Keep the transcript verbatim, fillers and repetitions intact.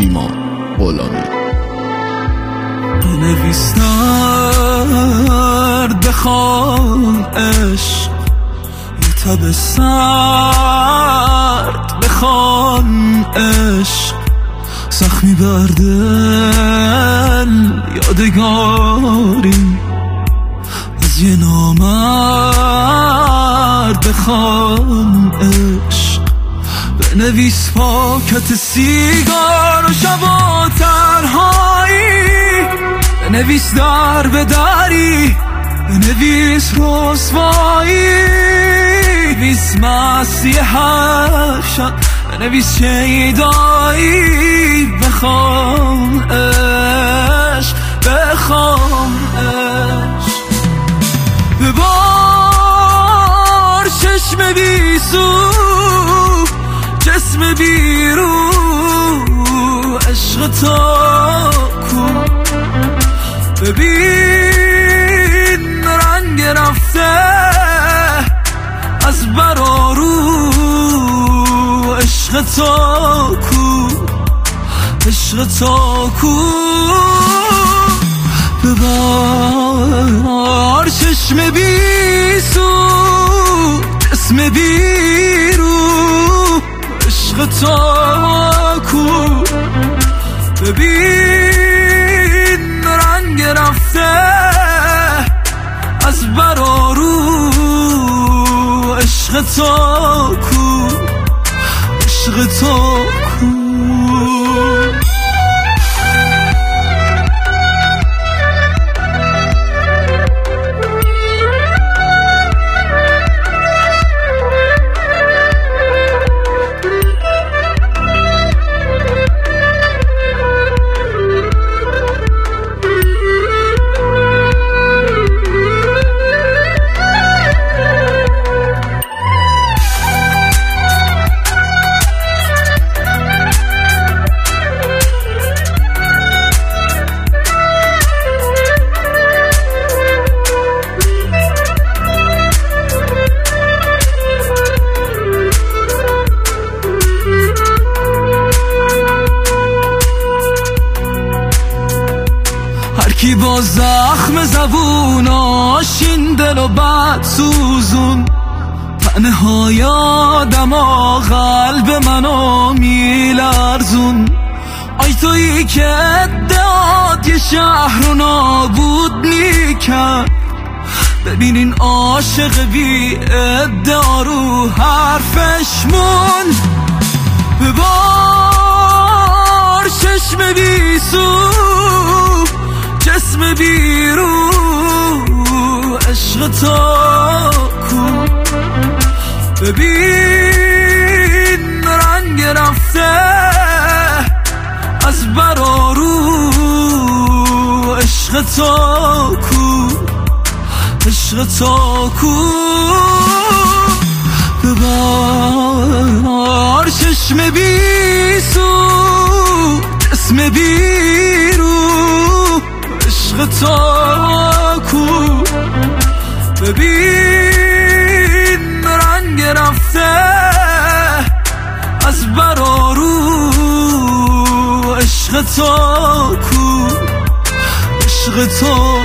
نیما غلامی. بنویس درد بخوان عشق، یه تب سرد بخوان عشق، زخمی بر دل یادگاری از یه نامرد بخوان عشق. بنویس پاکت سیگار و شبا تنهایی، بنویس در به دری، بنویس رسوایی، بنویس مسیح حشر، بنویس شیدایی، بخوام عشق بخوام عشق. ببار چشم بی سو جسم بی رو، عشق تا کو ببین رنگ رفته از برارو، عشق تا کو عشق تا کو. ببار چشم بی سو جسم بی رو، عشق تا کو ببین رنگ رفته از برارو، عشق تا کو عشق تا کو. کی با زخم زبون آشین دل و بد سوزون، تنهای آدم و قلب منو میلرزون. آی تویی که ادعاد یه شهر رو نابود میکرد، ببینین عاشق بی ادعا رو حرفش مون. ببار چشم بی سو جسم بی رو، عشق تا کو ببین رنگ رفته از برارو، عشق تا کو عشق تا کو. ببار چشم بی سو جسم بی رو، عشق تا کو ببین رنگ رفته از برارو، عشق تا کو عشق تا